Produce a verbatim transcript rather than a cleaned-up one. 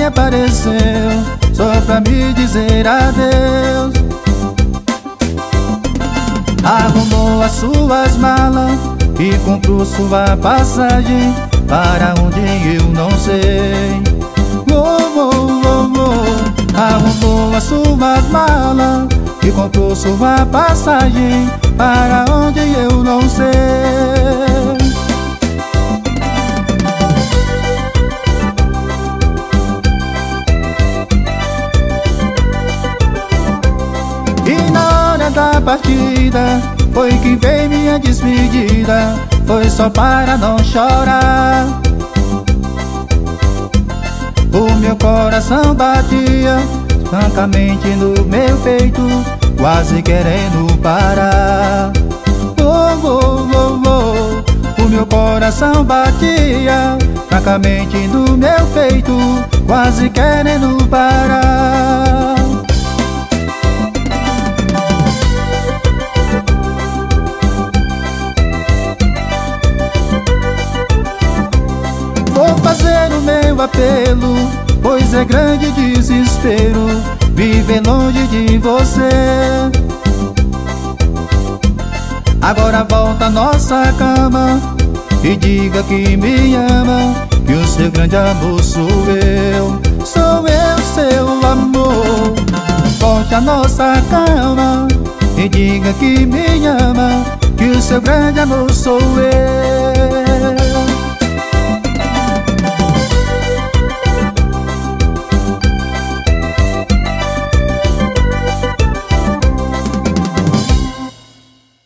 me apareceu só pra me dizer adeus. Arrumou as suas malas e comprou sua passagem para onde eu não sei. Oh, oh, oh, oh. Arrumou as suas malas e comprou sua passagem para onde eu não sei. E na hora da partida foi que veio minha despedida, foi só para não chorar. O meu coração batia francamente no meu peito, quase querendo parar. Oh, oh, oh, oh. O meu coração batia francamente no meu peito, quase querendo parar. Vou fazer o meu apelo, pois é grande desespero viver longe de você. Agora volta à nossa cama e diga que me ama, que o seu grande amor sou eu. Sou eu, seu amor. Volte à nossa cama e diga que me ama, que o seu grande amor sou eu.